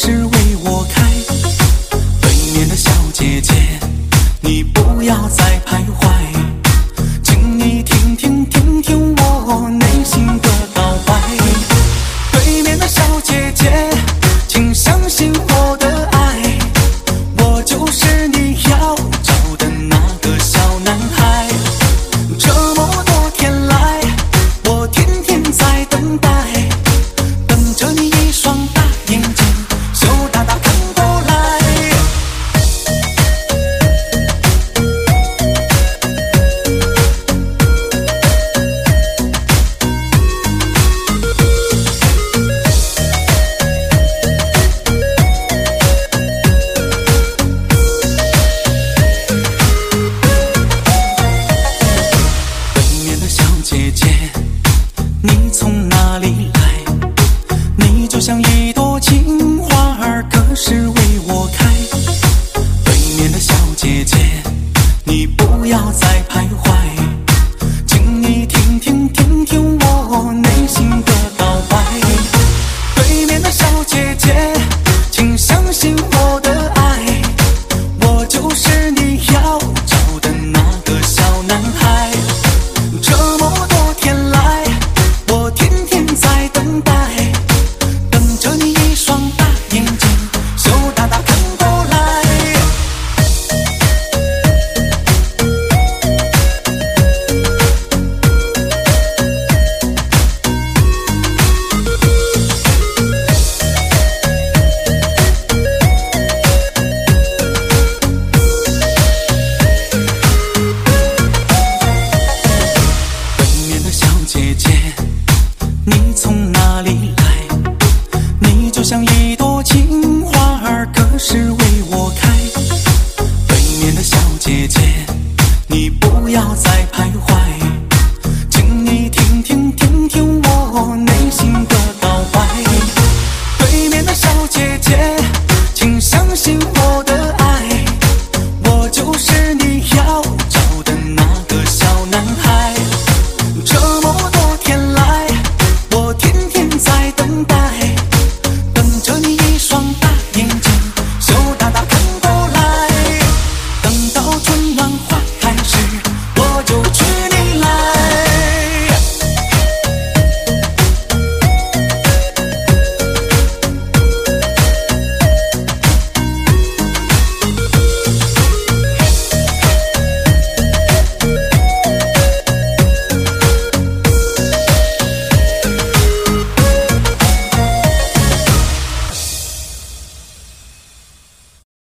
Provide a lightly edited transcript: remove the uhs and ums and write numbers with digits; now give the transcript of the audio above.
是为我开。对面的小姐姐，你不要再徘徊，请你听听听听我内心的告白。对面的小姐姐，请相信我的爱，我就是你要找的那个小男孩。这么多天来，我天天在等待，等着你一双大眼睛羞答答看过来。对面的小姐姐，你从哪里来？你就像一朵青花儿，可是为我开。对面的小姐姐，你不要再徘徊，请你听听听听我内心的告白。对面的小姐姐，请相信我的爱，我就是你要找的那个小男孩。这么多天来，我天天在等待，等着你一双大眼睛羞答答看过来。对面的小姐姐，你从哪里来？你就像一朵青花儿，可是为我开。